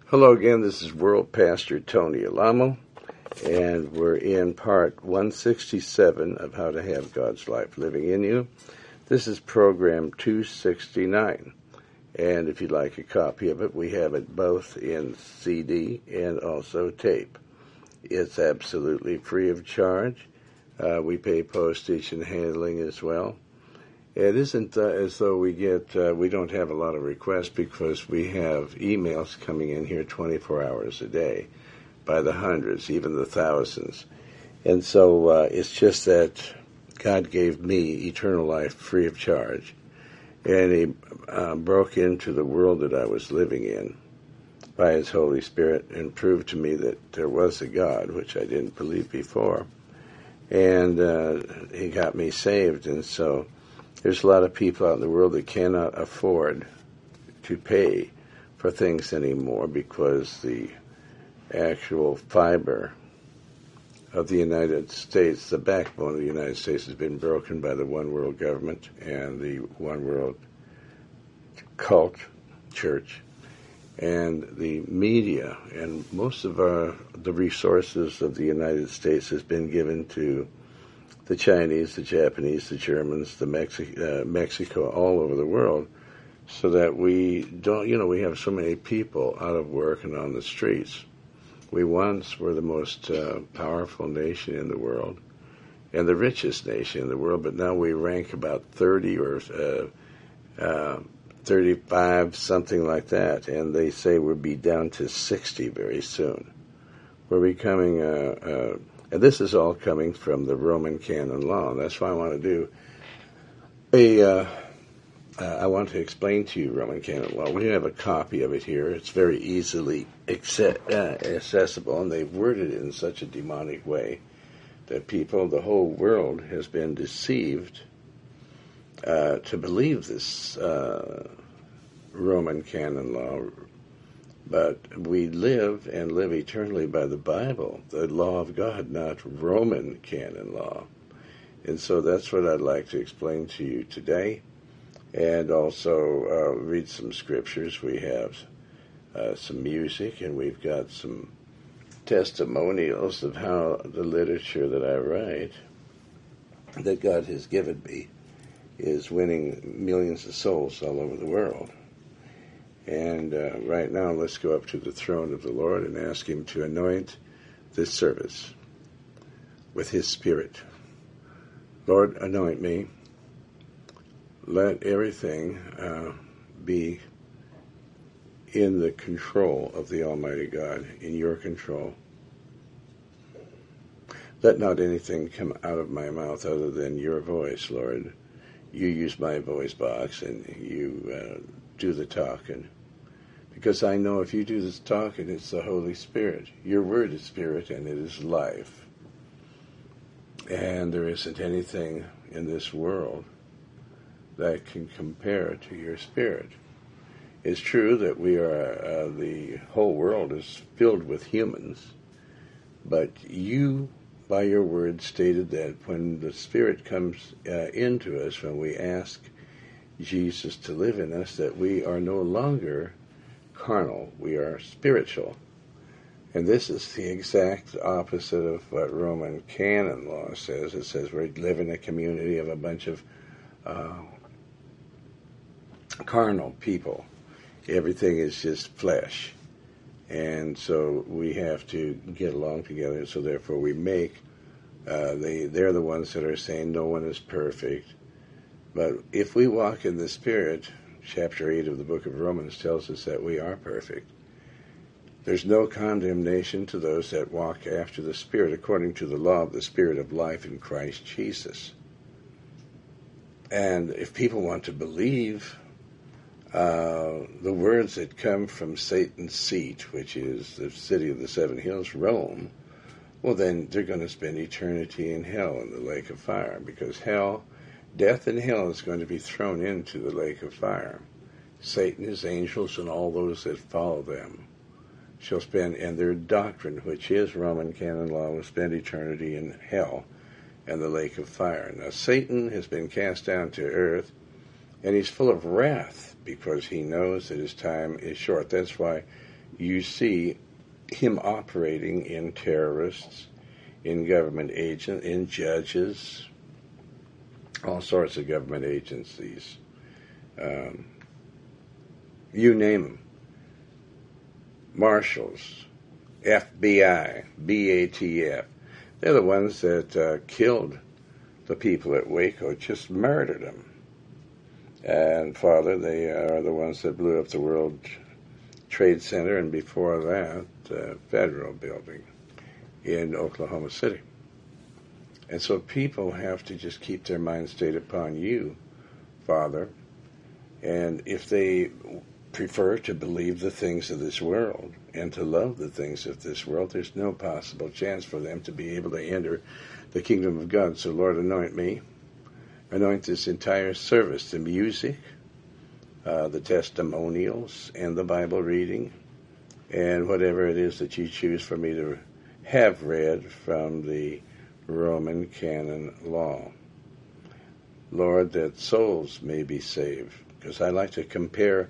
Hello again, this is World Pastor Tony Alamo, and we're in part 167 of How to Have God's Life Living in You. This is program 269, and if you'd like a copy of it, we have it both in CD and also tape. It's absolutely free of charge. We pay postage and handling as well. It isn't as though we don't have a lot of requests because we have emails coming in here 24 hours a day by the hundreds, even the thousands. And so it's just that God gave me eternal life free of charge. And He broke into the world that I was living in by His Holy Spirit and proved to me that there was a God, which I didn't believe before. And He got me saved, and so there's a lot of people out in the world that cannot afford to pay for things anymore because the actual fiber of the United States, the backbone of the United States, has been broken by the one world government and the one world cult church and the media. And most of the resources of the United States has been given to the Chinese, the Japanese, the Germans, the Mexico, all over the world, so that we don't, we have so many people out of work and on the streets. We once were the most powerful nation in the world and the richest nation in the world, but now we rank about 30 or 35, something like that, and they say we'll be down to 60 very soon. We're becoming and this is all coming from the Roman canon law. And that's why I want to do I want to explain to you Roman canon law. We have a copy of it here. It's very easily accessible, and they've worded it in such a demonic way that the whole world has been deceived to believe this Roman canon law. But we live and live eternally by the Bible, the law of God, not Roman canon law. And so that's what I'd like to explain to you today. And also read some scriptures. We have some music, and we've got some testimonials of how the literature that I write, that God has given me, is winning millions of souls all over the world. And right now, let's go up to the throne of the Lord and ask Him to anoint this service with His Spirit. Lord, anoint me. Let everything be in the control of the Almighty God, in your control. Let not anything come out of my mouth other than your voice, Lord. You use my voice box, and you do the talking. Because I know if you do this talking, it's the Holy Spirit. Your word is spirit, and it is life. And there isn't anything in this world that can compare to your spirit. It's true that we are, the whole world is filled with humans, but you, by your word, stated that when the Spirit comes into us, when we ask Jesus to live in us, that we are no longer carnal, we are spiritual. And this is the exact opposite of what Roman canon law says. It says we live in a community of a bunch of carnal people. Everything is just flesh. And so we have to get along together, so therefore we make, they're the ones that are saying no one is perfect. But if we walk in the Spirit, chapter 8 of the book of Romans tells us that we are perfect. There's no condemnation to those that walk after the Spirit, according to the law of the Spirit of life in Christ Jesus. And if people want to believe the words that come from Satan's seat, which is the city of the seven hills, Rome, well, then they're going to spend eternity in hell, in the lake of fire, because death and hell is going to be thrown into the lake of fire. Satan, his angels, and all those that follow them shall spend, and their doctrine, which is Roman canon law, will spend eternity in hell and the lake of fire. Now, Satan has been cast down to earth, and he's full of wrath because he knows that his time is short. That's why you see him operating in terrorists, in government agents, in judges, all sorts of government agencies. You name them. Marshals, FBI, BATF. They're the ones that killed the people at Waco, just murdered them. And Father, they are the ones that blew up the World Trade Center, and before that, the Federal Building in Oklahoma City. And so people have to just keep their mind stayed upon you, Father. And if they prefer to believe the things of this world and to love the things of this world, there's no possible chance for them to be able to enter the kingdom of God. So, Lord, anoint me. Anoint this entire service, the music, the testimonials, and the Bible reading, and whatever it is that you choose for me to have read from the Roman canon law. Lord, that souls may be saved, because I like to compare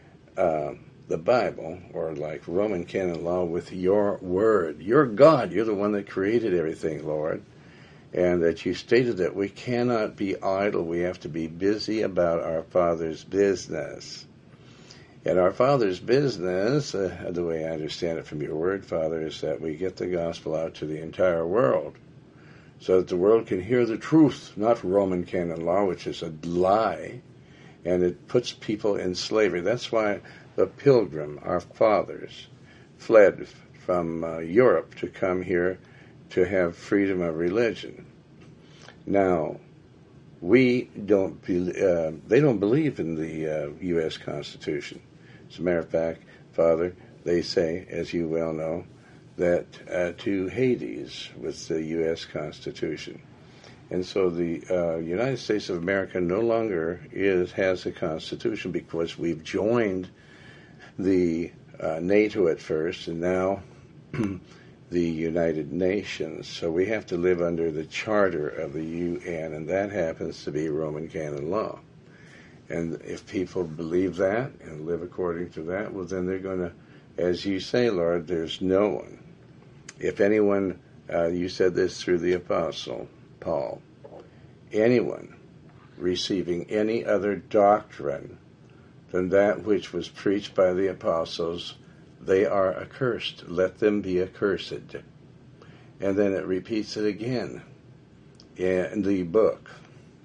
the Bible, or like Roman canon law, with your word. You're God. You're the one that created everything, Lord. And that you stated that we cannot be idle. We have to be busy about our Father's business. And our Father's business, the way I understand it from your word, Father, is that we get the gospel out to the entire world so that the world can hear the truth, not Roman canon law, which is a lie, and it puts people in slavery. That's why the pilgrim, our fathers, fled from Europe to come here to have freedom of religion. Now, they don't believe in the U.S. Constitution. As a matter of fact, Father, they say, as you well know, that to Hades with the U.S. Constitution. And so the United States of America no longer has a Constitution, because we've joined the NATO at first, and now the United Nations. So we have to live under the charter of the UN, and that happens to be Roman canon law. And if people believe that and live according to that, well, then they're going to, as you say, Lord, there's no one. If anyone, you said this through the Apostle Paul, anyone receiving any other doctrine than that which was preached by the apostles, they are accursed. Let them be accursed. And then it repeats it again in the book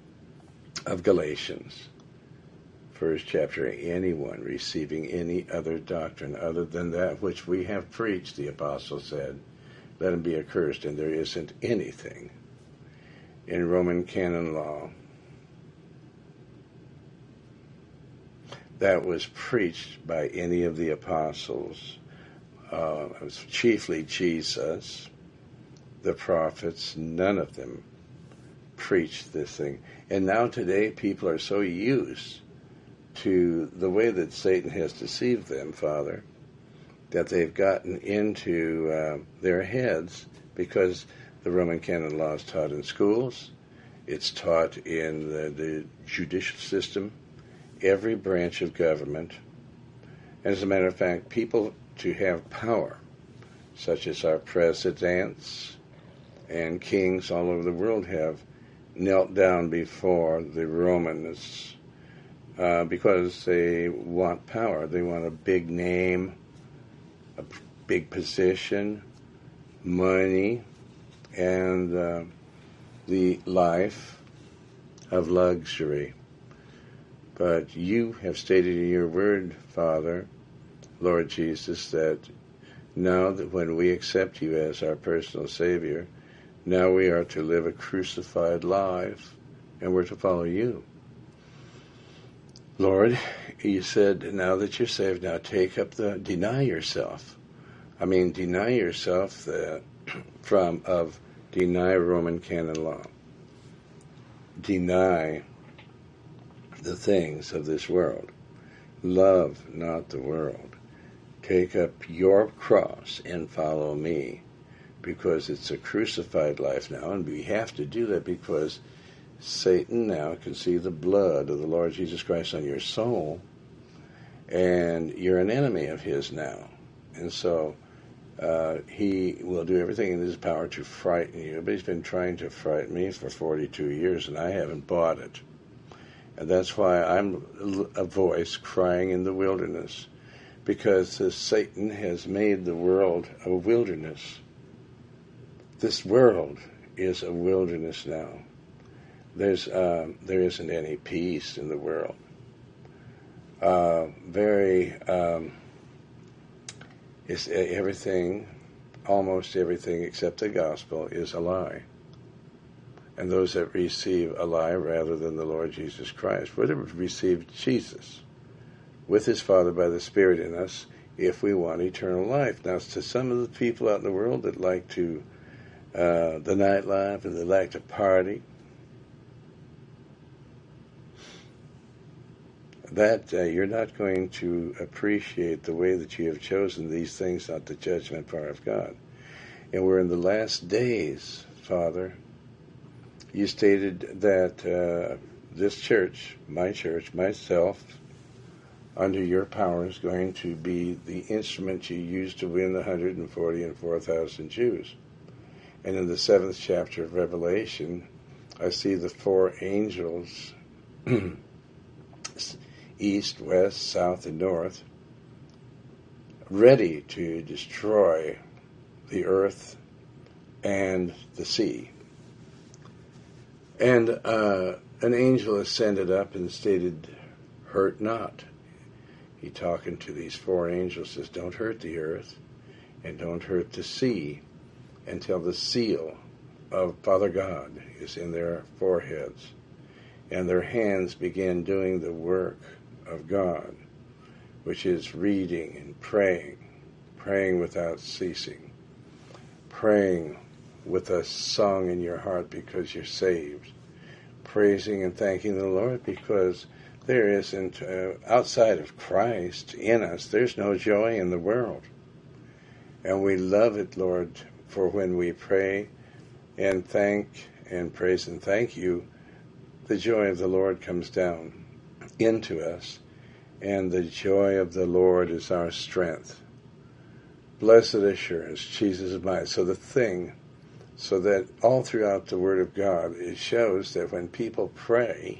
of Galatians, first chapter. Anyone receiving any other doctrine other than that which we have preached, the apostle said, let him be accursed. And there isn't anything in Roman canon law that was preached by any of the apostles. It was chiefly Jesus, the prophets, none of them preached this thing. And now today people are so used to the way that Satan has deceived them, Father, that they've gotten into their heads, because the Roman canon law is taught in schools, it's taught in the judicial system, every branch of government. And as a matter of fact, people to have power, such as our presidents and kings all over the world, have knelt down before the Romans because they want power. They want a big name, a big position, money, and the life of luxury. But you have stated in your word, Father, Lord Jesus, that now that when we accept you as our personal Savior, now we are to live a crucified life, and we're to follow you. Lord, you said, now that you're saved, now take up deny yourself. Deny yourself deny Roman canon law. Deny the things of this world. Love not the world. Take up your cross and follow me, because it's a crucified life now, and we have to do that because Satan now can see the blood of the Lord Jesus Christ on your soul, and you're an enemy of his now. And so he will do everything in his power to frighten you. But he's been trying to frighten me for 42 years, and I haven't bought it. And that's why I'm a voice crying in the wilderness, because Satan has made the world a wilderness. This world is a wilderness now. There isn't any peace in the world. It's everything, almost everything except the gospel is a lie. And those that receive a lie rather than the Lord Jesus Christ would have received Jesus with his Father by the Spirit in us if we want eternal life. Now, to some of the people out in the world that like to the nightlife and they like to party, that you're not going to appreciate the way that you have chosen these things, not the judgment part of God. And we're in the last days, Father. You stated that this church, myself, under your power is going to be the instrument you use to win the 144,000 Jews. And in the 7th chapter of Revelation, I see the 4 angels, east, west, south, and north, ready to destroy the earth and the sea. And an angel ascended up and stated, "Hurt not." He talking to these 4 angels says, "Don't hurt the earth and don't hurt the sea until the seal of Father God is in their foreheads and their hands begin doing the work of God, which is reading and praying without ceasing, praying with a song in your heart because you're saved, praising and thanking the Lord because there isn't, outside of Christ in us, there's no joy in the world. And we love it, Lord, for when we pray and thank and praise and thank you, the joy of the Lord comes down into us, and the joy of the Lord is our strength. Blessed assurance, Jesus is mine. So that all throughout the Word of God, it shows that when people pray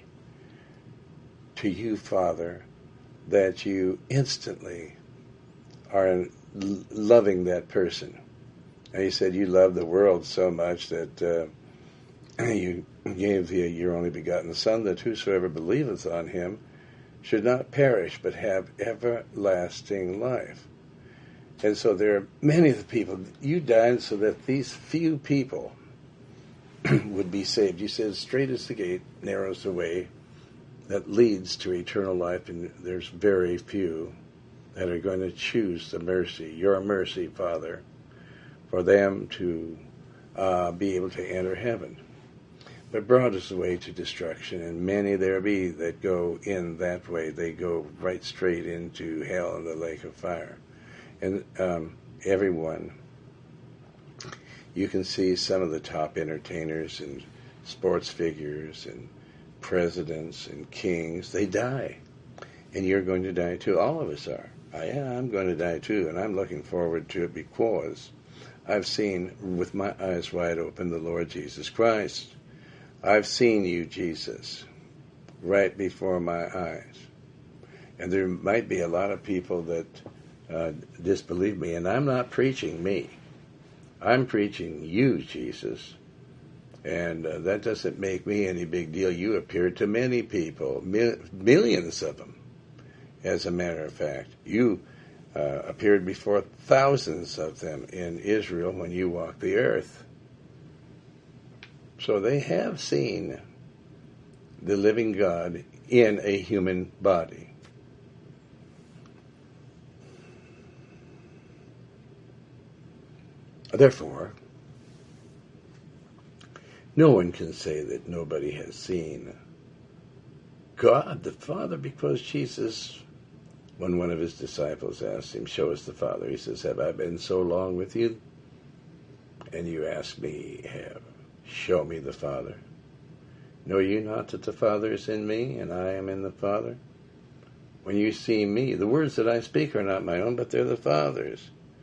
to you, Father, that you instantly are loving that person. And he said you love the world so much that you gave your only begotten Son, that whosoever believeth on him should not perish, but have everlasting life. And so there are many of the people, you died so that these few people would be saved. You said, straight is the gate, narrow is the way that leads to eternal life, and there's very few that are going to choose the mercy, your mercy, Father, for them to be able to enter heaven. But broad is the way to destruction, and many there be that go in that way. They go right straight into hell and the lake of fire. And everyone, you can see some of the top entertainers and sports figures and presidents and kings, they die. And you're going to die too. All of us are. I'm going to die too, and I'm looking forward to it because I've seen with my eyes wide open the Lord Jesus Christ. I've seen you, Jesus, right before my eyes. And there might be a lot of people that disbelieve me, and I'm not preaching me. I'm preaching you, Jesus. And that doesn't make me any big deal. You appeared to many people, millions of them, as a matter of fact. You appeared before thousands of them in Israel when you walked the earth. So they have seen the living God in a human body. Therefore, no one can say that nobody has seen God the Father, because Jesus, when one of his disciples asked him, "Show us the Father," he says, "Have I been so long with you? And you ask me, show me the Father. Know you not that the Father is in me, and I am in the Father? When you see me, the words that I speak are not my own, but they're the Father's.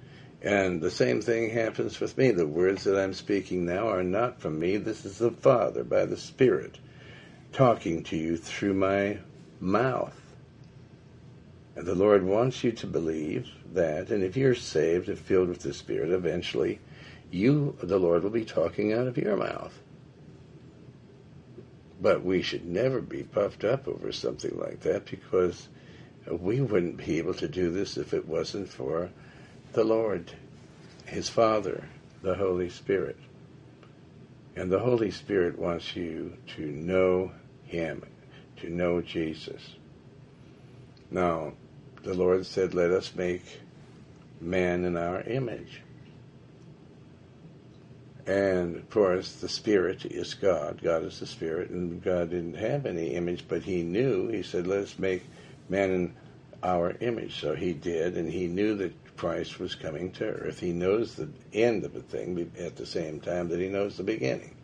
And the same thing happens with me. The words that I'm speaking now are not from me. This is the Father, by the Spirit, talking to you through my mouth. And the Lord wants you to believe that, and if you're saved and filled with the Spirit, eventually the Lord will be talking out of your mouth. But we should never be puffed up over something like that, because we wouldn't be able to do this if it wasn't for the Lord, His Father, the Holy Spirit. And the Holy Spirit wants you to know Him, to know Jesus. Now, the Lord said, let us make man in our image. And, of course, the Spirit is God. God is the Spirit, and God didn't have any image, but He knew. He said, let us make man in our image. So He did, and He knew that Christ was coming to earth. He knows the end of a thing at the same time that He knows the beginning.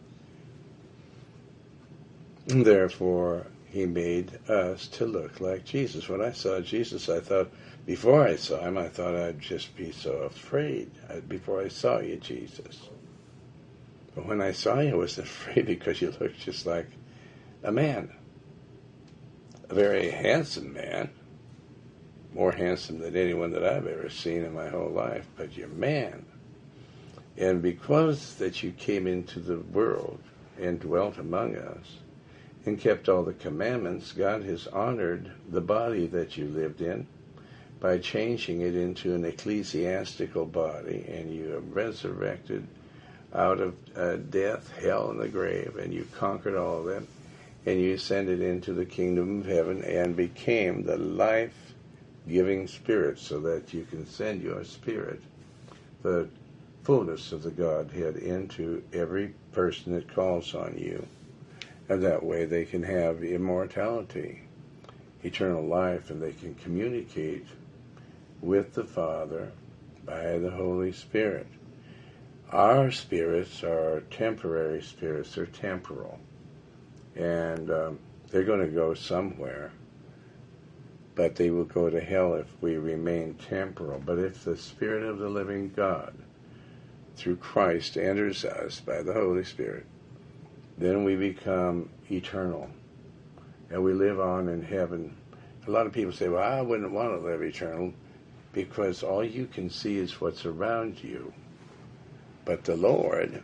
And therefore, He made us to look like Jesus. When I saw Jesus, I thought, before I saw Him, I thought I'd just be so afraid. Before I saw you, Jesus. But when I saw you, I wasn't afraid, because you looked just like a man. A very handsome man. More handsome than anyone that I've ever seen in my whole life. But you're a man. And because that you came into the world and dwelt among us and kept all the commandments, God has honored the body that you lived in by changing it into an ecclesiastical body, and you have resurrected out of death, hell, and the grave, and you conquered all of them, and you ascended into the kingdom of heaven and became the life-giving Spirit, so that you can send your Spirit, the fullness of the Godhead, into every person that calls on you. And that way they can have immortality, eternal life, and they can communicate with the Father by the Holy Spirit. Our spirits are temporary spirits. They're temporal. And they're going to go somewhere. But they will go to hell if we remain temporal. But if the Spirit of the living God, through Christ, enters us by the Holy Spirit, then we become eternal. And we live on in heaven. A lot of people say, well, I wouldn't want to live eternal, because all you can see is what's around you. But the Lord,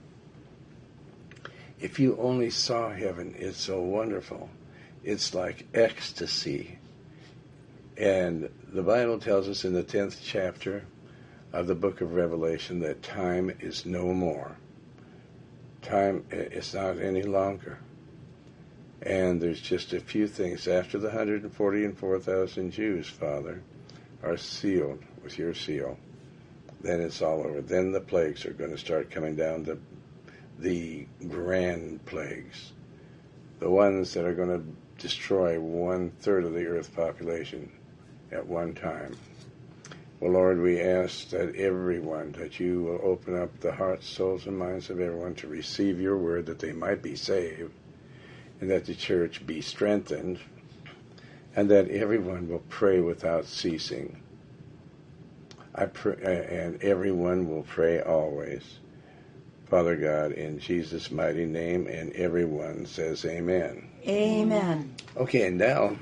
if you only saw heaven, it's so wonderful. It's like ecstasy. And the Bible tells us in the 10th chapter of the book of Revelation that time is no more. Time is not any longer. And there's just a few things. After the 144,000 Jews, Father, are sealed with your seal, then it's all over. Then the plagues are going to start coming down, the grand plagues, the ones that are going to destroy 1/3 of the earth population at one time. Well, Lord, we ask that everyone, that you will open up the hearts, souls, and minds of everyone to receive your word, that they might be saved, and that the church be strengthened, and that everyone will pray without ceasing. I pray, and everyone will pray always. Father God, in Jesus' mighty name, and everyone says amen. Amen. Okay, and now,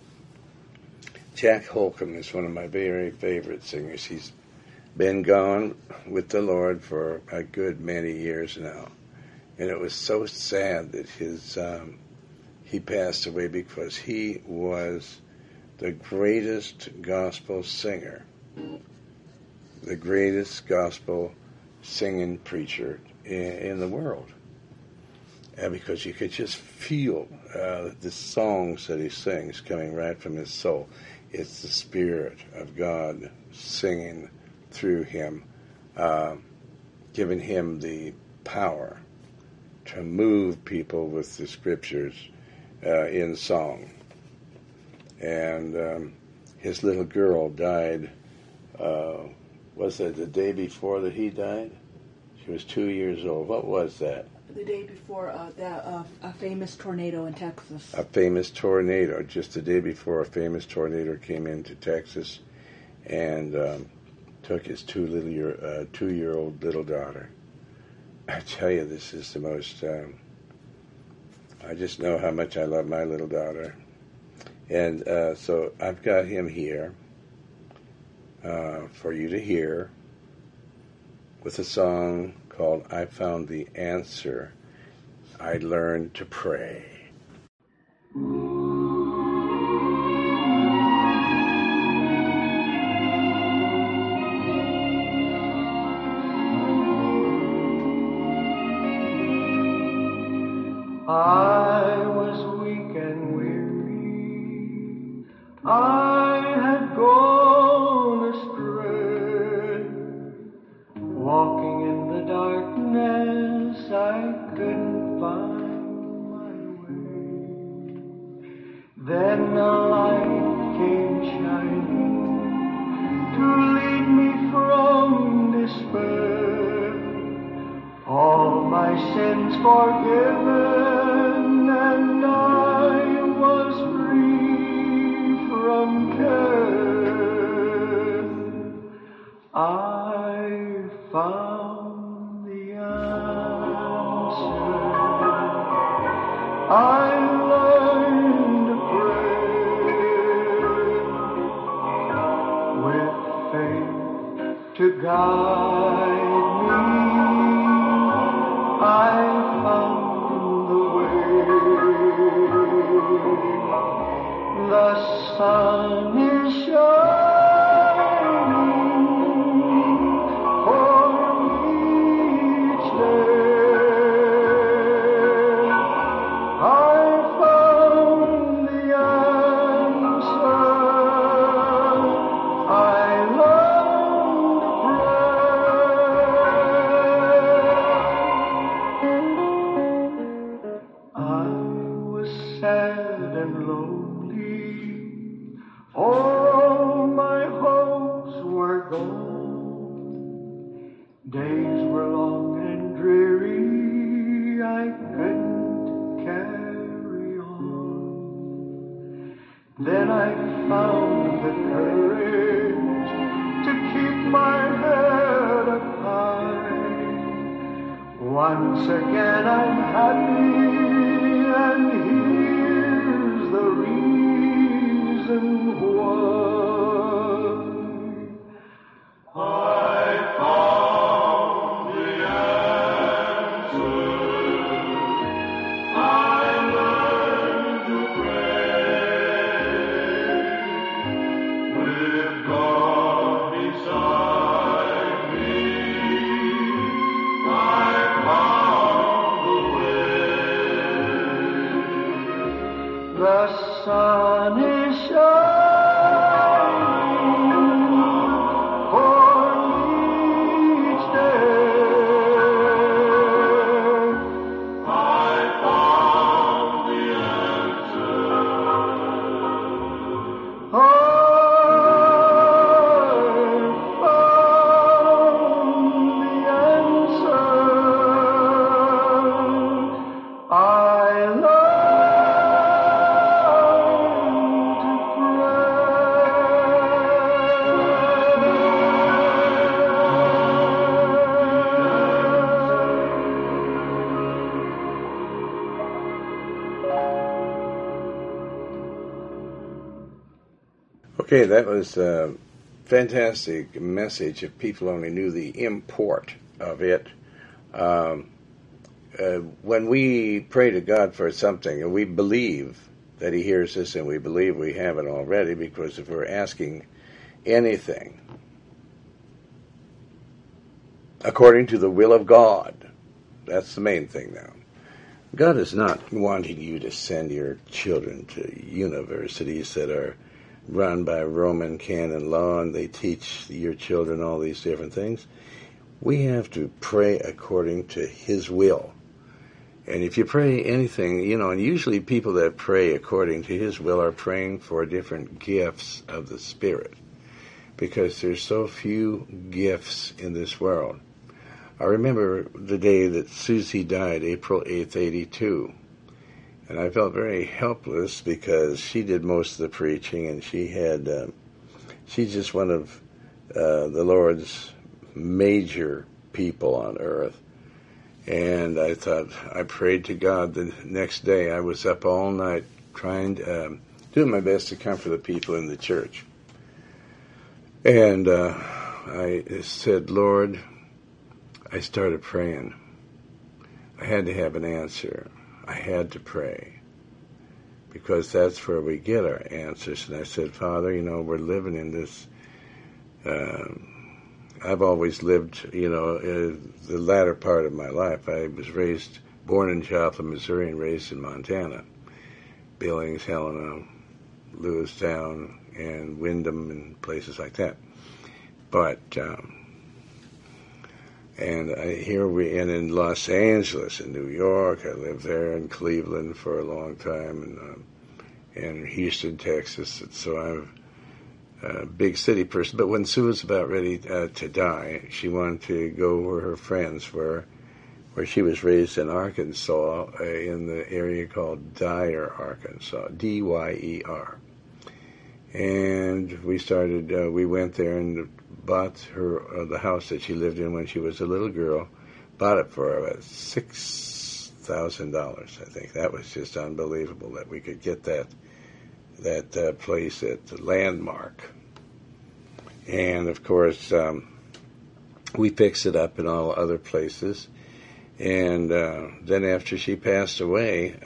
Jack Holcomb is one of my very favorite singers. He's been gone with the Lord for a good many years now. And it was so sad that he passed away, because he was the greatest gospel singer, the greatest gospel singing preacher in the world. And because you could just feel the songs that he sings coming right from his soul. It's the Spirit of God singing through him, giving him the power to move people with the Scriptures in song. And his little girl died, was it the day before that he died? She was 2 years old. What was that? The day before a famous tornado in Texas. A famous tornado. Just the day before, a famous tornado came into Texas and took his 2-year-old little daughter. I tell you, this is the most, I just know how much I love my little daughter. And so I've got him here for you to hear with a song called I Found the Answer. I Learned to Pray. I was weak and weary. I had gone astray. Walking in the darkness, I couldn't find my way. Then a light came shining to lead me from despair. All my sins forgiven, and I was free from care. I found the answer. I learned to pray with faith to guide me. I found the way. The sun is shining for me each day. I found the answer. I learned to pray. I was sad and lonely. All my hopes were gone. Days were long and dreary. I couldn't carry on. Then I found the courage to keep my head up high. Once again I'm happy, and here's the reason why. I found the answer. I learned to pray with God beside me. I found the way. The sun is shining for me each day. I found the answer. I found the answer. I learned Okay, that was a fantastic message. If people only knew the import of it. When we pray to God for something, and we believe that He hears us, and we believe we have it already, because if we're asking anything according to the will of God, that's the main thing now. God is not wanting you to send your children to universities that are run by Roman canon law, and they teach your children all these different things. We have to pray according to His will. And if you pray anything, and usually people that pray according to His will are praying for different gifts of the Spirit, because there's so few gifts in this world. I remember the day that Susie died, April 8th, 82. And I felt very helpless because she did most of the preaching, and she's just one of the Lord's major people on earth. And I prayed to God the next day. I was up all night trying to, doing my best to comfort the people in the church. And I said, Lord, I started praying. I had to have an answer. I had to pray, because that's where we get our answers. And I said, Father, we're living in this, I've always lived, the latter part of my life. I was born in Joplin, Missouri, and raised in Montana. Billings, Helena, Lewistown, and Windham, and places like that. But, and in Los Angeles, in New York, I lived there, in Cleveland for a long time, and Houston, Texas. So I'm a big city person. But when Sue was about ready to die, she wanted to go where her friends were, where she was raised in Arkansas, in the area called Dyer, Arkansas, D-Y-E-R. And we went there and bought her the house that she lived in when she was a little girl, bought it for about $6,000, I think. That was just unbelievable that we could get that place at the Landmark. And, of course, we fixed it up in all other places. And then after she passed away,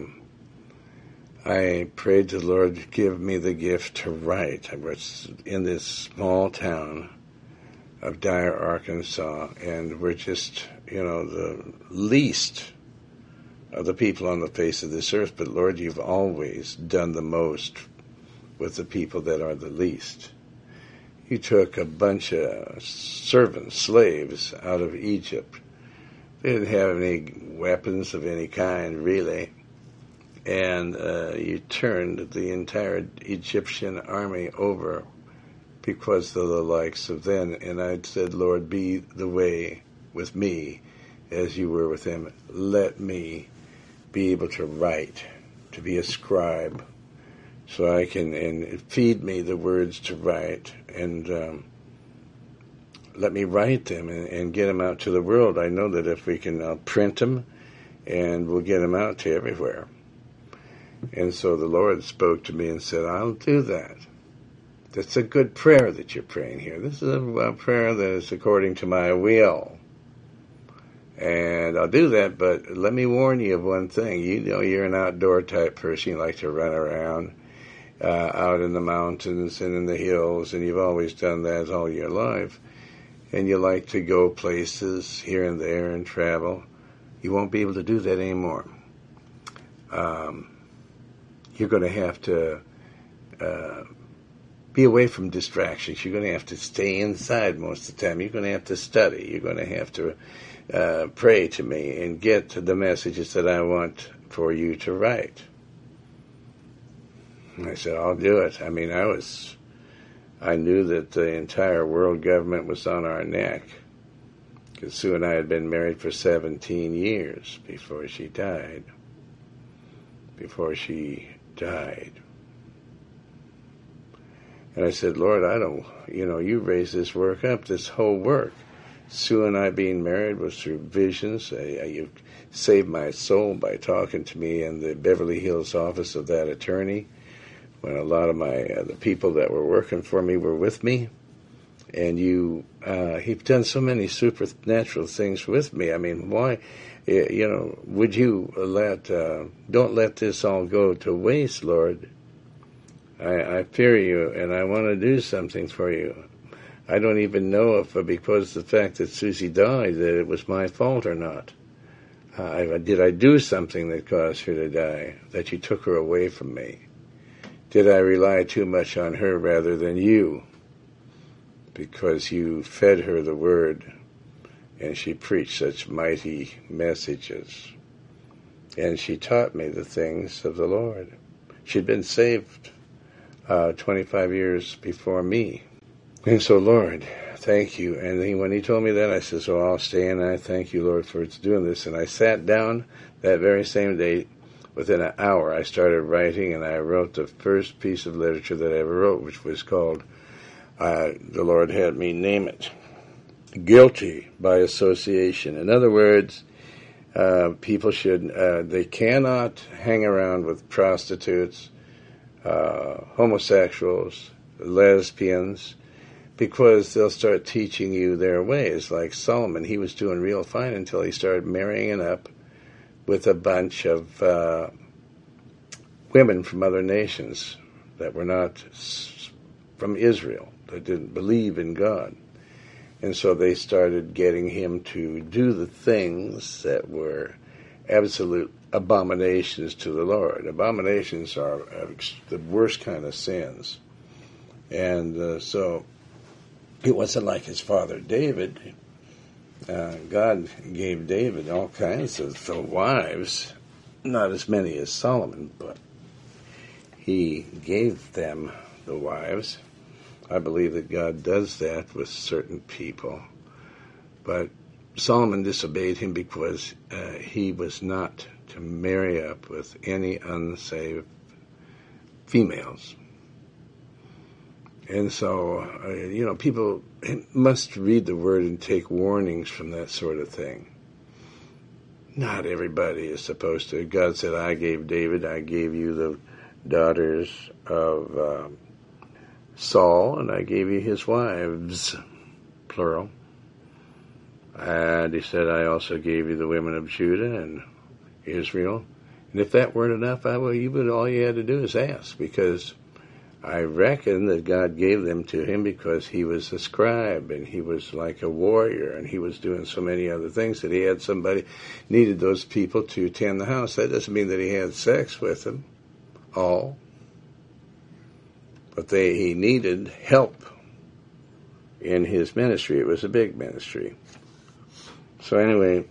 I prayed to the Lord to give me the gift to write. I was in this small town of Dyer, Arkansas, and we're just, the least of the people on the face of this earth. But Lord, you've always done the most with the people that are the least. You took a bunch of servants, slaves, out of Egypt. They didn't have any weapons of any kind, really. And you turned the entire Egyptian army over because of the likes of them. And I said, Lord, be the way with me as you were with them. Let me be able to write, to be a scribe, so I can, and feed me the words to write, and let me write them and get them out to the world. I know that if we can print them, and we'll get them out to everywhere. And so the Lord spoke to me and said, I'll do that. That's a good prayer that you're praying here. This is a prayer that is according to my will. And I'll do that, but let me warn you of one thing. You're an outdoor type person. You like to run around out in the mountains and in the hills, and you've always done that all your life. And you like to go places here and there and travel. You won't be able to do that anymore. You're going to have to be away from distractions. You're going to have to stay inside most of the time. You're going to have to study. You're going to have to pray to me and get to the messages that I want for you to write. And I said, I'll do it. I mean, I knew that the entire world government was on our neck, because Sue and I had been married for 17 years before she died. And I said, Lord, you raised this work up, this whole work. Sue and I being married was through visions. You saved my soul by talking to me in the Beverly Hills office of that attorney, when a lot of the people that were working for me were with me. And you've done so many supernatural things with me. I mean, why, would you don't let this all go to waste, Lord. I fear you, and I want to do something for you. I don't even know if, because of the fact that Susie died, that it was my fault or not. Did I do something that caused her to die, that you took her away from me? Did I rely too much on her rather than you? Because you fed her the word, and she preached such mighty messages. And she taught me the things of the Lord. She'd been saved 25 years before me. And so, Lord, thank you. And when he told me that, I said, so I'll stay, and I thank you, Lord, for doing this. And I sat down that very same day. Within an hour, I started writing, and I wrote the first piece of literature that I ever wrote, which was called the Lord had me name it. Guilty by association. In other words, people they cannot hang around with prostitutes, homosexuals, lesbians, because they'll start teaching you their ways. Like Solomon, he was doing real fine until he started marrying up with a bunch of women from other nations that were not from Israel, that didn't believe in God. And so they started getting him to do the things that were absolute abominations to the Lord. Abominations are the worst kind of sins. And so it wasn't like his father David. God gave David all kinds of wives, not as many as Solomon, but he gave them the wives. I believe that God does that with certain people. But Solomon disobeyed him because he was not to marry up with any unsaved females. And so, people must read the Word and take warnings from that sort of thing. Not everybody is supposed to. God said, I gave you the daughters of Saul, and I gave you his wives, plural. And he said, I also gave you the women of Judah and Israel. And if that weren't enough, all you had to do is ask, because I reckon that God gave them to him because he was a scribe, and he was like a warrior, and he was doing so many other things that he had needed those people to tend the house. That doesn't mean that he had sex with them all. But he needed help in his ministry. It was a big ministry. So anyway,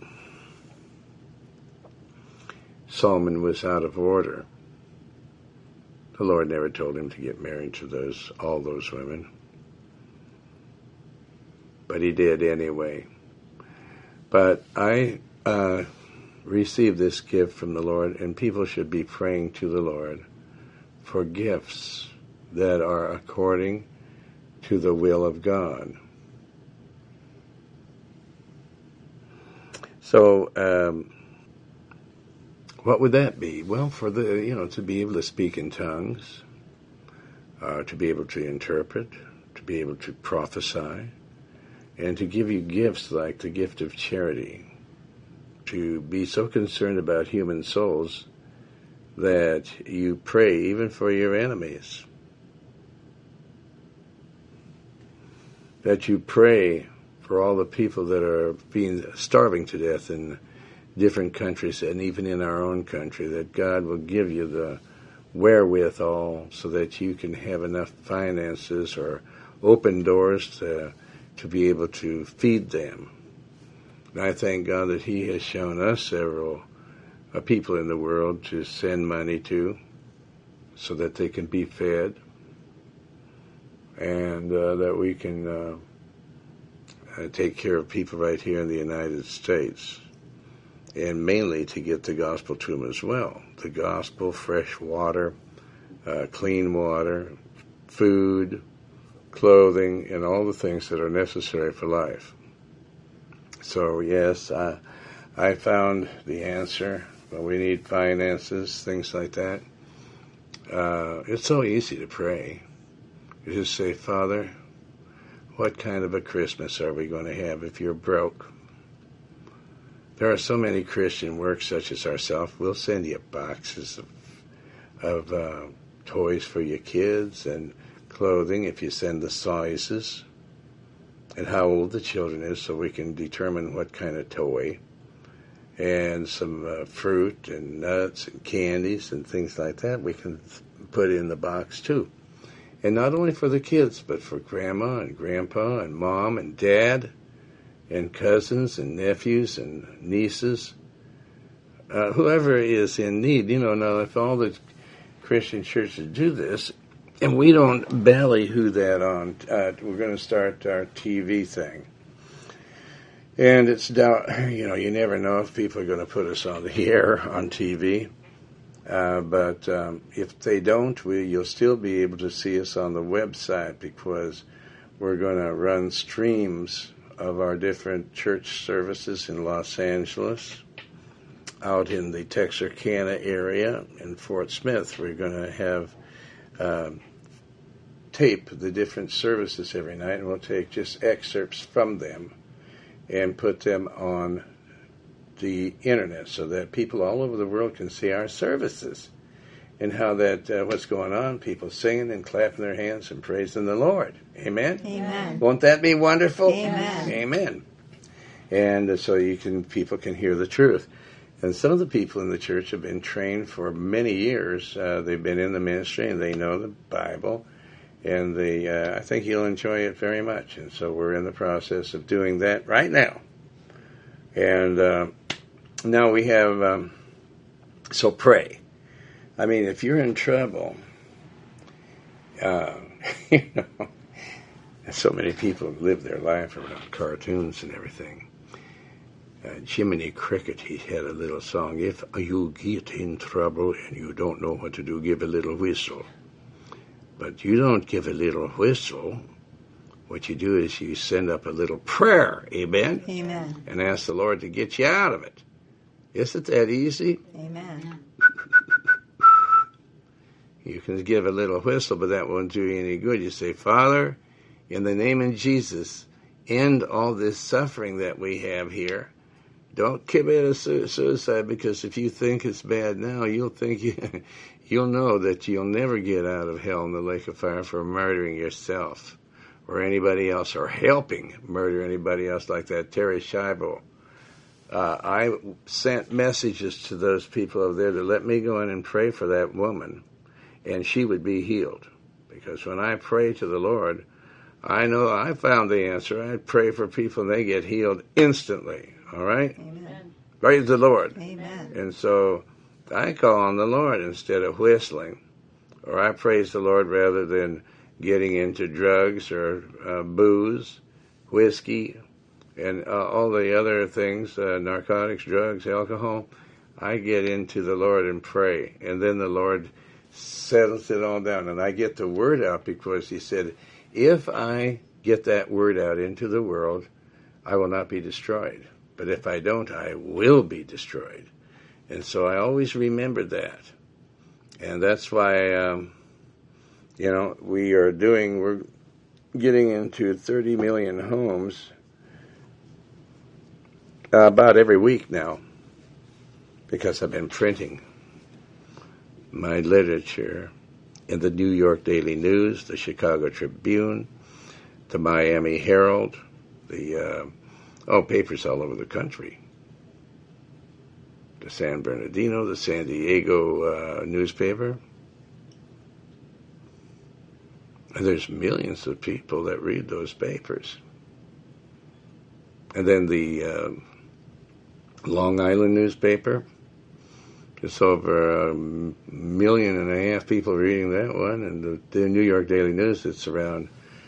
Solomon was out of order. The Lord never told him to get married to all those women. But he did anyway. But I received this gift from the Lord, and people should be praying to the Lord for gifts that are according to the will of God. So, what would that be? Well, for to be able to speak in tongues, to be able to interpret, to be able to prophesy, and to give you gifts like the gift of charity, to be so concerned about human souls that you pray even for your enemies, that you pray for all the people that are starving to death in different countries and even in our own country, that God will give you the wherewithal so that you can have enough finances or open doors to be able to feed them. And I thank God that he has shown us several people in the world to send money to so that they can be fed, and that we can take care of people right here in the United States, and mainly to get the gospel to them as well. The gospel, fresh water, clean water, food, clothing, and all the things that are necessary for life. So yes, I found the answer. Well, we need finances, things like that. It's so easy to pray. You just say, Father, what kind of a Christmas are we going to have if you're broke? There are so many Christian works such as ourselves. We'll send you boxes of toys for your kids and clothing if you send the sizes and how old the children is so we can determine what kind of toy, and some fruit and nuts and candies and things like that we can put in the box too. And not only for the kids, but for grandma and grandpa and mom and dad and cousins and nephews and nieces, whoever is in need. Now if all the Christian churches do this, and we don't ballyhoo that on, we're going to start our TV thing. And it's you never know if people are going to put us on the air on TV. But if they don't, you'll still be able to see us on the website, because We're going to run streams of our different church services in Los Angeles, out in the Texarkana area, in Fort Smith. We're going to have tape the different services every night, and we'll take just excerpts from them and put them on the internet so that people all over the world can see our services and how that what's going on, people singing and clapping their hands and praising the Lord. Amen? Amen. Won't that be wonderful? Amen. Amen. And so people can hear the truth. And some of the people in the church have been trained for many years. They've been in the ministry and they know the Bible. And I think you'll enjoy it very much. And so we're in the process of doing that right now. And now we have, so pray. I mean, if you're in trouble, you know, so many people live their life around cartoons and everything. Jiminy Cricket, he had a little song, if you get in trouble and you don't know what to do, give a little whistle. But you don't give a little whistle. What you do is you send up a little prayer, amen? Amen. And ask the Lord to get you out of it. Isn't that easy? Amen. You can give a little whistle, but that won't do you any good. You say, Father, in the name of Jesus, end all this suffering that we have here. Don't commit a suicide, because if you think it's bad now, you'll know that you'll never get out of hell in the lake of fire for murdering yourself or anybody else, or helping murder anybody else, like that Terry Schiavo. I sent messages to those people over there to let me go in and pray for that woman, and she would be healed. Because when I pray to the Lord, I know I found the answer. I pray for people and they get healed instantly. All right? Amen. Praise the Lord. Amen. And so I call on the Lord instead of whistling. Or I praise the Lord rather than getting into drugs or booze, whiskey, and all the other things, narcotics, drugs, alcohol. I get into the Lord and pray. And then the Lord settles it all down. And I get the word out, because he said, if I get that word out into the world, I will not be destroyed. But if I don't, I will be destroyed. And so I always remember that. And that's why, we're getting into 30 million homes about every week now, because I've been printing my literature in the New York Daily News, the Chicago Tribune, the Miami Herald, the papers all over the country. The San Bernardino, the San Diego newspaper. And there's millions of people that read those papers. And then the Long Island newspaper. Just over 1.5 million people reading that one. And the New York Daily News, it's around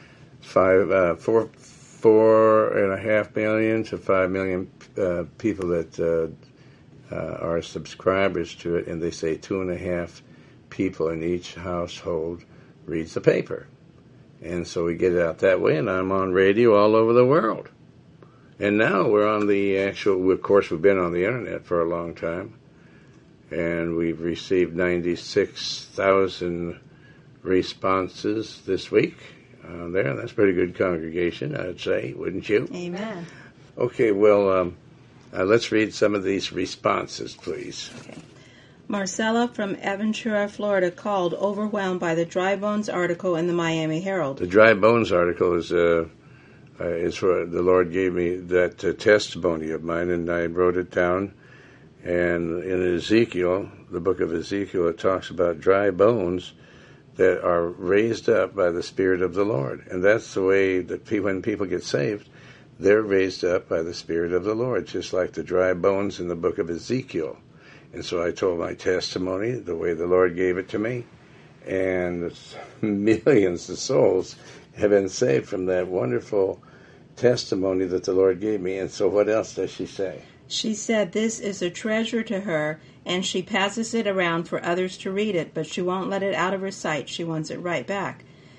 4.5 million to 5 million people that are subscribers to it, and they say 2.5 people in each household reads the paper. And so we get it out that way, and I'm on radio all over the world. And now we're on the of course, we've been on the internet for a long time, and we've received 96,000 responses this week on there. That's a pretty good congregation, I'd say, wouldn't you? Amen. Okay, well, let's read some of these responses, please. Okay. Marcella from Aventura, Florida, called overwhelmed by the Dry Bones article in the Miami Herald. The Dry Bones article is what the Lord gave me, that testimony of mine, and I wrote it down. And in Ezekiel, the book of Ezekiel, it talks about dry bones that are raised up by the Spirit of the Lord. And that's the way that when people get saved, they're raised up by the Spirit of the Lord, just like the dry bones in the book of Ezekiel. And so I told my testimony the way the Lord gave it to me, and millions of souls have been saved from that wonderful testimony that the Lord gave me. And so what else does she say? She said this is a treasure to her, and she passes it around for others to read it, but she won't let it out of her sight. She wants it right back.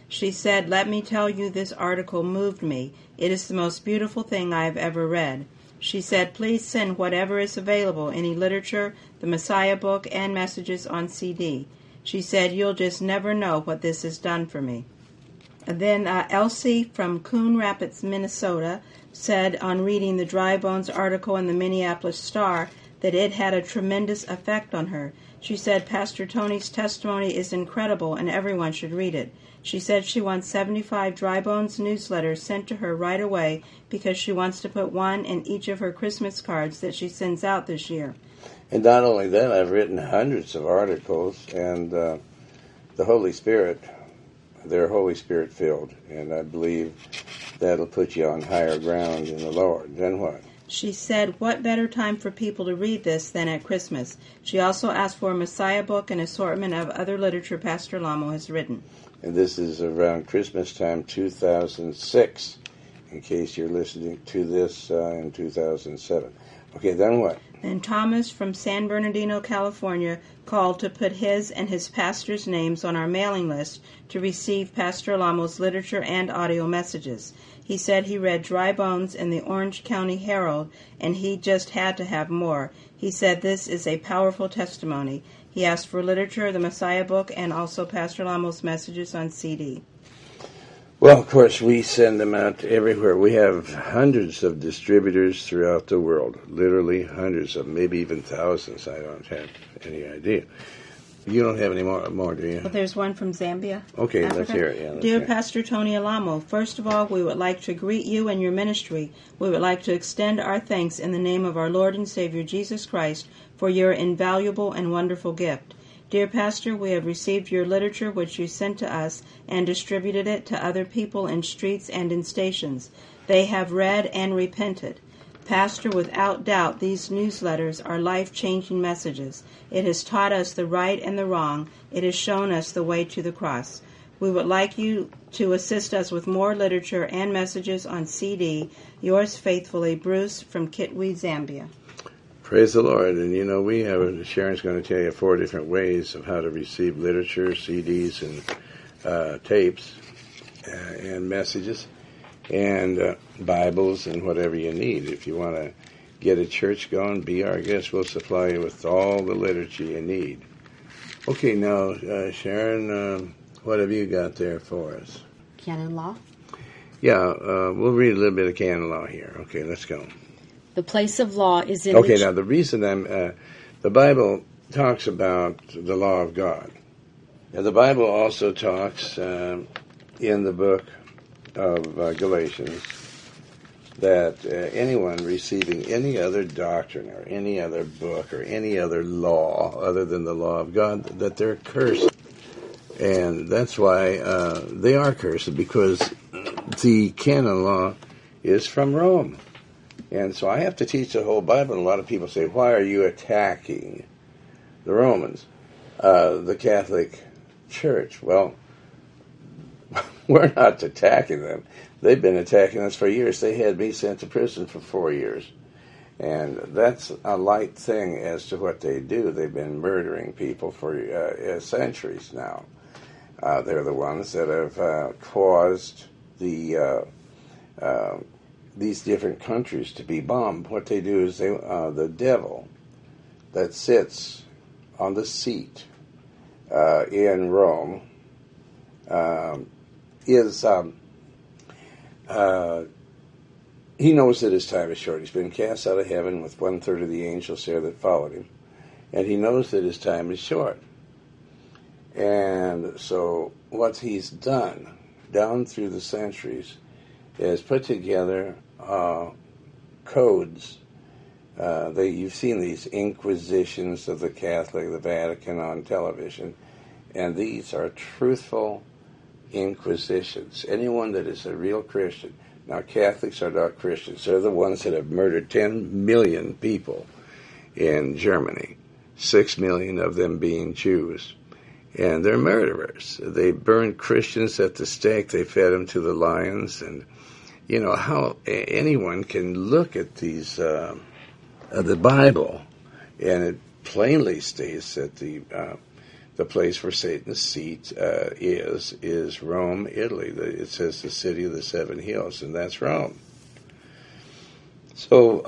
She said, "Let me tell you, this article moved me. It is the most beautiful thing I have ever read." She said, "Please send whatever is available, any literature, the Messiah book, and messages on CD." She said, "You'll just never know what this has done for me." And then Elsie from Coon Rapids, Minnesota, said on reading the Dry Bones article in the Minneapolis Star that it had a tremendous effect on her. She said, "Pastor Tony's testimony is incredible and everyone should read it." She said she wants 75 Dry Bones newsletters sent to her right away because she wants to put one in each of her Christmas cards that she sends out this year. And not only that, I've written hundreds of articles, and the Holy Spirit, they're Holy Spirit filled, and I believe that'll put you on higher ground in the Lord. Then what? She said, "What better time for people to read this than at Christmas?" She also asked for a Messiah book and assortment of other literature Pastor Lamo has written. And this is around Christmas time, 2006, in case you're listening to this in 2007. Okay, then what? And Thomas from San Bernardino, California, called to put his and his pastor's names on our mailing list to receive Pastor Lamo's literature and audio messages. He said he read Dry Bones in the Orange County Herald, and he just had to have more. He said this is a powerful testimony. He asked for literature, the Messiah book, and also Pastor Lamo's messages on CD. Well, of course, we send them out everywhere. We have hundreds of distributors throughout the world, literally hundreds of them, maybe even thousands. I don't have any idea. You don't have any more, do you? Well, there's one from Zambia. Okay, Africa. let's hear it. Yeah, let's Dear hear it. Pastor Tony Alamo, first of all, we would like to greet you and your ministry. We would like to extend our thanks in the name of our Lord and Savior Jesus Christ for your invaluable and wonderful gift. Dear Pastor, we have received your literature which you sent to us and distributed it to other people in streets and in stations. They have read and repented. Pastor, without doubt, these newsletters are life-changing messages. It has taught us the right and the wrong. It has shown us the way to the cross. We would like you to assist us with more literature and messages on CD. Yours faithfully, Bruce from Kitwe, Zambia. Praise the Lord. And, you know, we have, Sharon's going to tell you 4 different ways of how to receive literature, CDs, and tapes, and messages, and Bibles, and whatever you need. If you want to get a church going, be our guest. We'll supply you with all the literature you need. Okay, now, Sharon, what have you got there for us? Canon law. Yeah, we'll read a little bit of canon law here. Okay, let's go. The place of law is in Okay, now the reason the Bible talks about the law of God. Now, the Bible also talks in the book of Galatians that anyone receiving any other doctrine or any other book or any other law other than the law of God, that they're cursed. And that's why they are cursed, because the canon law is from Rome. And so I have to teach the whole Bible. And a lot of people say, why are you attacking the Romans, the Catholic Church? Well, we're not attacking them. They've been attacking us for years. They had me sent to prison for 4 years. And that's a light thing as to what they do. They've been murdering people for centuries now. They're the ones that have caused these different countries to be bombed. What they do is the devil that sits on the seat in Rome he knows that his time is short. He's been cast out of heaven with 1/3 of the angels there that followed him, and he knows that his time is short. And so what he's done down through the centuries is put together codes. You've seen these inquisitions of the Catholic, the Vatican on television, and these are truthful inquisitions. Anyone that is a real Christian. Now, Catholics are not Christians. They're the ones that have murdered 10 million people in Germany, 6 million of them being Jews. And they're murderers. They burned Christians at the stake. They fed them to the lions. And, you know, how anyone can look at these, the Bible, and it plainly states that the place where Satan's seat is Rome, Italy. It says the city of the seven hills, and that's Rome. So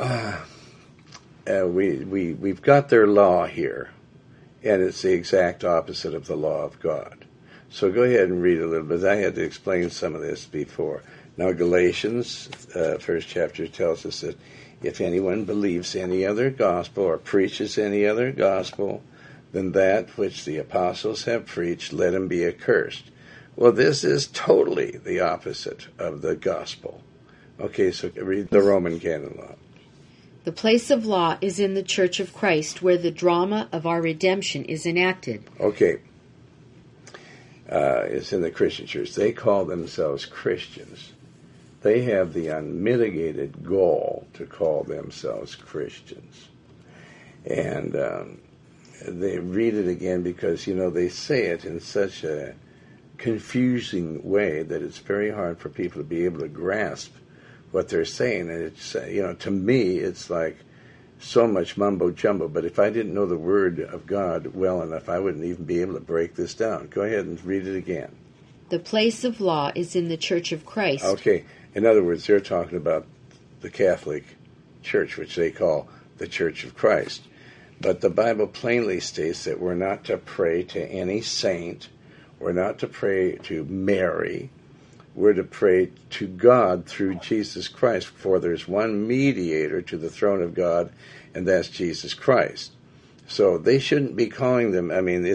we've got their law here, and it's the exact opposite of the law of God. So go ahead and read a little bit. I had to explain some of this before. Now Galatians, first chapter, tells us that if anyone believes any other gospel or preaches any other gospel than that which the apostles have preached, let him be accursed. Well, this is totally the opposite of the gospel. Okay, so read the Roman canon law. The place of law is in the Church of Christ, where the drama of our redemption is enacted. Okay. It's in the Christian church. They call themselves Christians. They have the unmitigated gall to call themselves Christians. And they read it again because, they say it in such a confusing way that it's very hard for people to be able to grasp what they're saying. And it's, to me, it's like so much mumbo-jumbo. But if I didn't know the Word of God well enough, I wouldn't even be able to break this down. Go ahead and read it again. The place of law is in the Church of Christ. Okay. In other words, they're talking about the Catholic Church, which they call the Church of Christ. But the Bible plainly states that we're not to pray to any saint. We're not to pray to Mary. We're to pray to God through Jesus Christ, for there's one mediator to the throne of God, and that's Jesus Christ. So they shouldn't be calling them,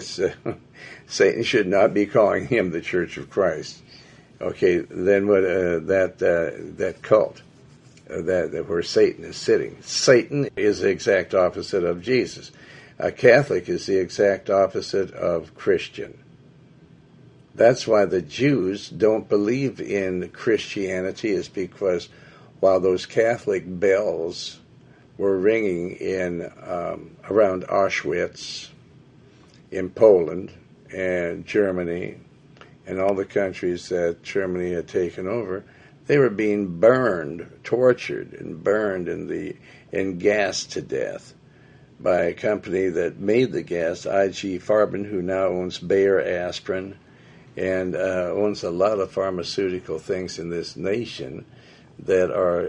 Satan should not be calling him the Church of Christ. Okay, then what that cult, that where Satan is sitting. Satan is the exact opposite of Jesus. A Catholic is the exact opposite of Christian. That's why the Jews don't believe in Christianity, is because while those Catholic bells were ringing in around Auschwitz, in Poland and Germany, and all the countries that Germany had taken over, they were being burned, tortured, and burned and gassed to death by a company that made the gas, IG Farben, who now owns Bayer Aspirin, and owns a lot of pharmaceutical things in this nation that are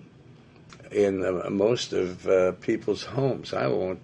in most of people's homes.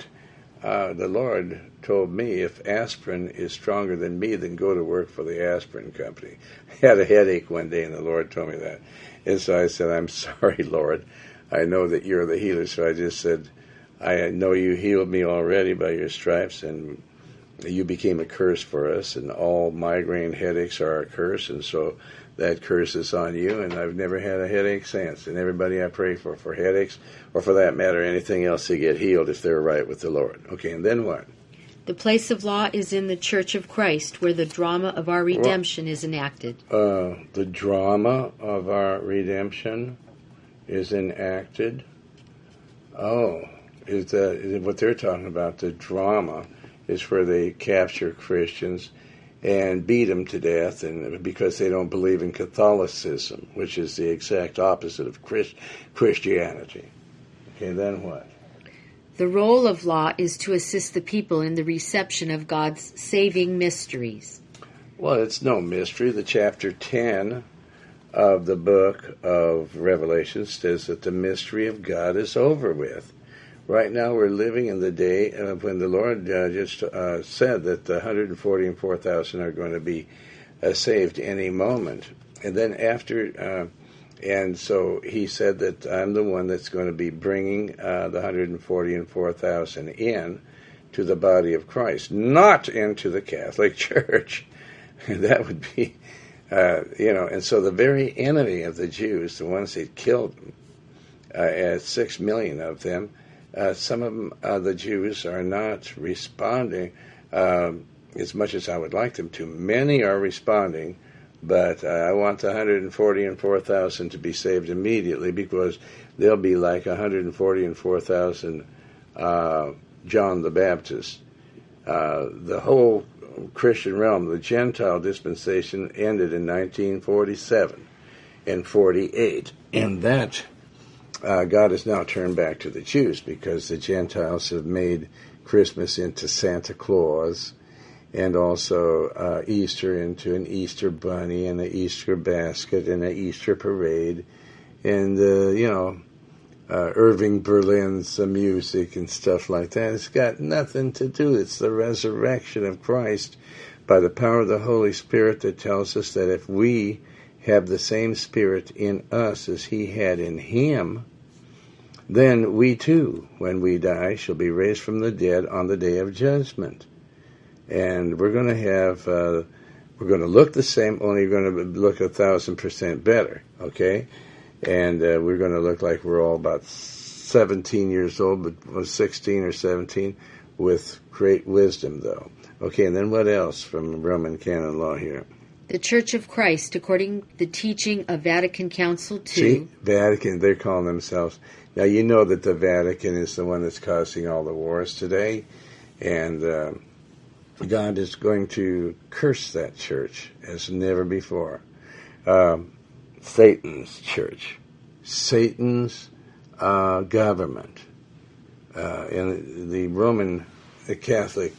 The Lord told me, if aspirin is stronger than me, then go to work for the aspirin company. I had a headache one day, and the Lord told me that. And so I said, I'm sorry, Lord. I know that you're the healer. So I just said, I know you healed me already by your stripes, and you became a curse for us, and all migraine headaches are a curse, and so that curse is on you, and I've never had a headache since. And everybody I pray for headaches, or for that matter, anything else, they get healed if they're right with the Lord. Okay, and then what? The place of law is in the Church of Christ, where the drama of our redemption is enacted. The drama of our redemption is enacted? Oh, is what they're talking about? The drama is where they capture Christians and beat them to death, and because they don't believe in Catholicism, which is the exact opposite of Christianity. Okay, then what? The role of law is to assist the people in the reception of God's saving mysteries. Well, it's no mystery. The chapter 10 of the book of Revelation says that the mystery of God is over with. Right now we're living in the day when the Lord just said that the 144,000 are going to be saved any moment. And then and so he said that I'm the one that's going to be bringing the 144,000 in to the body of Christ, not into the Catholic Church. That would be, and so the very enemy of the Jews, the ones that killed them, 6 million of them, some of them, the Jews, are not responding as much as I would like them to. Many are responding, but I want the 144,000 to be saved immediately, because they'll be like 144,000 John the Baptist. The whole Christian realm, the Gentile dispensation, ended in 1947 and 48, and that God has now turned back to the Jews, because the Gentiles have made Christmas into Santa Claus, and also Easter into an Easter bunny and an Easter basket and an Easter parade, and Irving Berlin's music and stuff like that. It's got nothing to do. It's the resurrection of Christ by the power of the Holy Spirit that tells us that if we have the same Spirit in us as He had in Him, then we too, when we die, shall be raised from the dead on the day of judgment. And we're going to have, we're going to look the same, only we're going to look 1,000% better, okay? And we're going to look like we're all about 17 years old, but 16 or 17, with great wisdom, though. Okay, and then what else from Roman canon law here? The Church of Christ, according to the teaching of Vatican Council II. See, Vatican, they're calling themselves. Now, you know that the Vatican is the one that's causing all the wars today, and God is going to curse that church as never before. Satan's church, Satan's government, and the Roman Catholic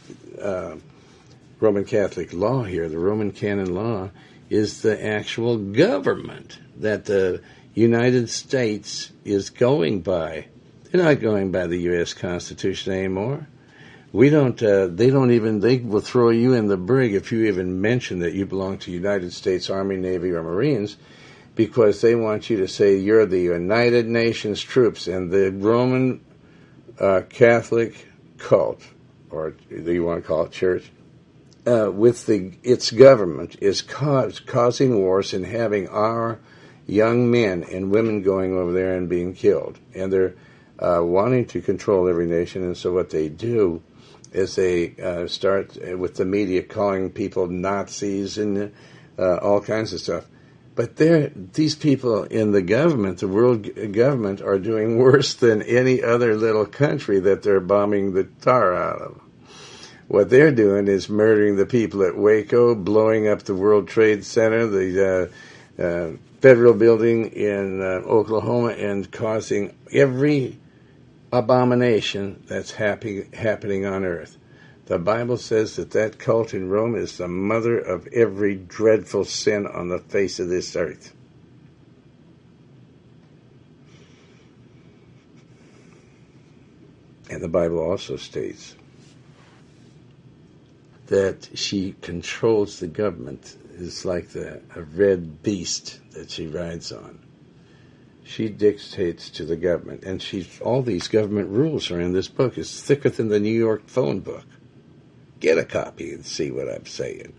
law here, the Roman canon law, is the actual government that the United States is going by. They're not going by the U.S. Constitution anymore. We don't. They will throw you in the brig if you even mention that you belong to United States Army, Navy, or Marines, because they want you to say you're the United Nations troops. And the Roman Catholic cult, or do you want to call it church, with its government is causing wars and having our young men and women going over there and being killed. And they're wanting to control every nation. And so what they do is they start with the media calling people Nazis and all kinds of stuff. But these people in the government, the world government, are doing worse than any other little country that they're bombing the tar out of. What they're doing is murdering the people at Waco, blowing up the World Trade Center, the federal building in Oklahoma, and causing every abomination that's happening on earth. The Bible says that cult in Rome is the mother of every dreadful sin on the face of this earth. And the Bible also states that she controls the government. It's like a red beast that she rides on. She dictates to the government, and all these government rules are in this book. It's thicker than the New York phone book. Get a copy and see what I'm saying.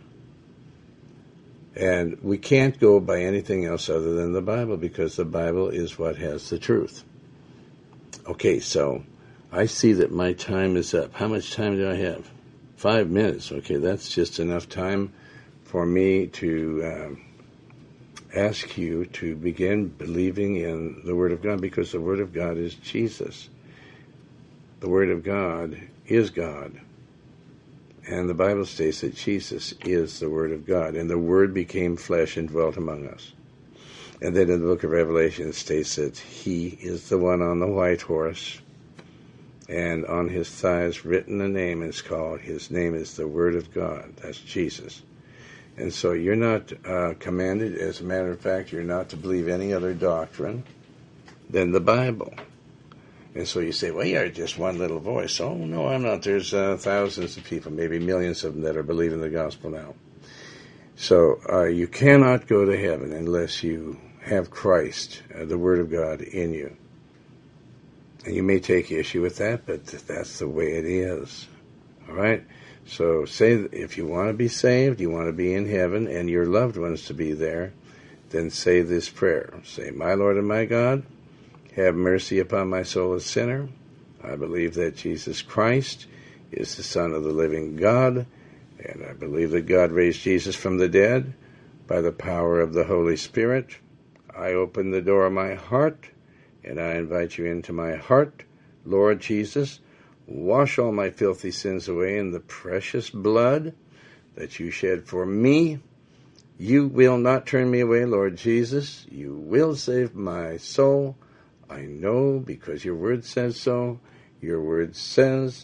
And we can't go by anything else other than the Bible, because the Bible is what has the truth. Okay, so I see that my time is up. How much time do I have? 5 minutes. Okay, that's just enough time for me to ask you to begin believing in the Word of God, because the Word of God is Jesus. The Word of God is God. And the Bible states that Jesus is the Word of God, and the Word became flesh and dwelt among us. And then in the book of Revelation it states that He is the one on the white horse, and on His thighs written a name is called. His name is the Word of God. That's Jesus. And so you're not commanded, as a matter of fact, you're not to believe any other doctrine than the Bible. And so you say, well, you're just one little voice. Oh, no, I'm not. There's thousands of people, maybe millions of them, that are believing the gospel now. So you cannot go to heaven unless you have Christ, the Word of God, in you. And you may take issue with that, but that's the way it is. All right? So say, if you want to be saved, you want to be in heaven, and your loved ones to be there, then say this prayer. Say, my Lord and my God, have mercy upon my soul, a sinner. I believe that Jesus Christ is the Son of the living God, and I believe that God raised Jesus from the dead by the power of the Holy Spirit. I open the door of my heart, and I invite you into my heart. Lord Jesus, wash all my filthy sins away in the precious blood that you shed for me. You will not turn me away, Lord Jesus. You will save my soul. I know, because your word says so. Your word says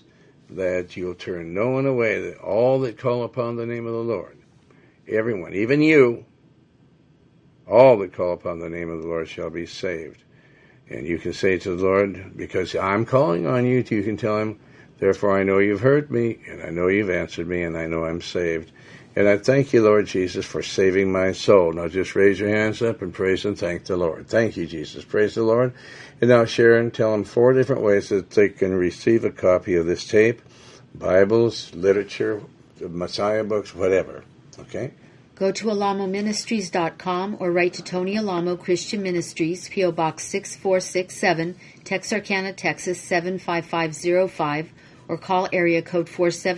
that you'll turn no one away, that all that call upon the name of the Lord, everyone, even you, all that call upon the name of the Lord shall be saved. And you can say to the Lord, because I'm calling on you, you can tell him, therefore I know you've heard me, and I know you've answered me, and I know I'm saved. And I thank you, Lord Jesus, for saving my soul. Now just raise your hands up and praise and thank the Lord. Thank you, Jesus. Praise the Lord. And now, Sharon, tell them 4 different ways that they can receive a copy of this tape: Bibles, literature, Messiah books, whatever. Okay? Go to alamoministries.com or write to Tony Alamo Christian Ministries, P.O. Box 6467, Texarkana, Texas 75505, or call area code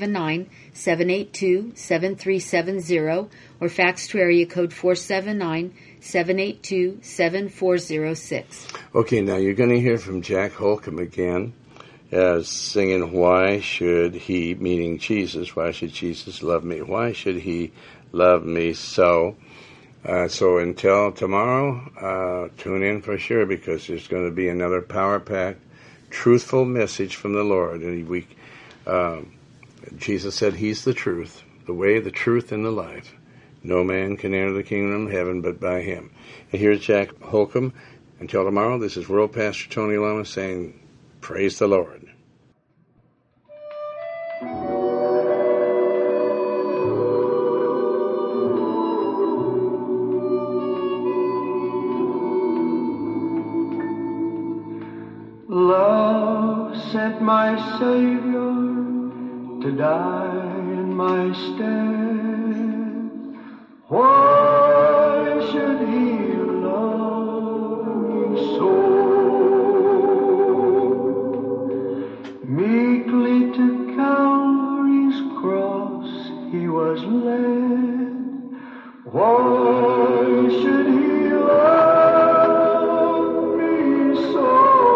479-782-7370, or fax to area code 479-782-7406. Okay, now you're going to hear from Jack Holcomb again, as singing, why should he, meaning Jesus, why should Jesus love me? Why should he love me so? So until tomorrow, tune in for sure, because there's going to be another power-packed, truthful message from the Lord. And Jesus said he's the truth, the way, the truth, and the life. No man can enter the kingdom of heaven but by him. And here's Jack Holcomb. Until tomorrow, this is World Pastor Tony Alamo saying, praise the Lord. Love sent my Savior to die in my stead. Why should he love me so? Meekly to Calvary's cross he was led. Why should he love me so?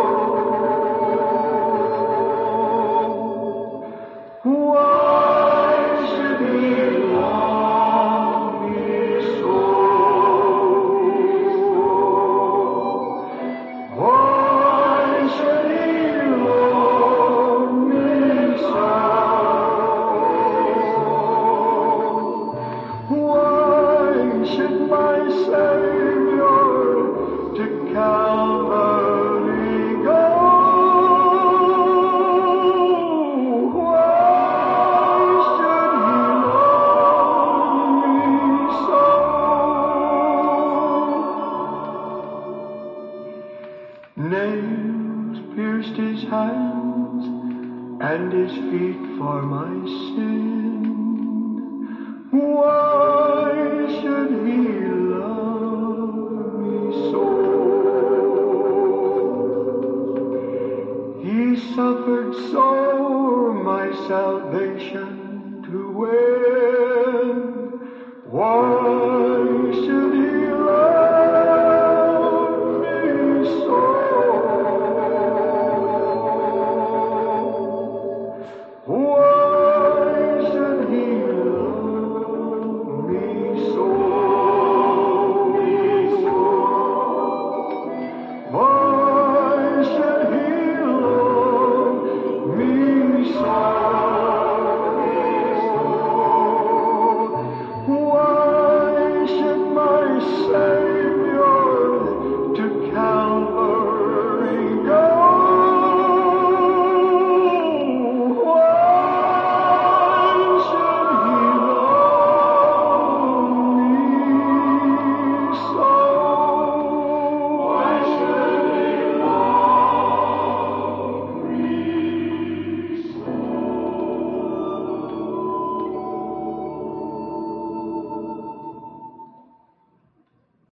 Why should he love me so? Why should he love me so? Why should my Savior to Calvary go? Nails pierced his hands and his feet for my sin. Why should he love me so? He suffered so my salvation to win. Why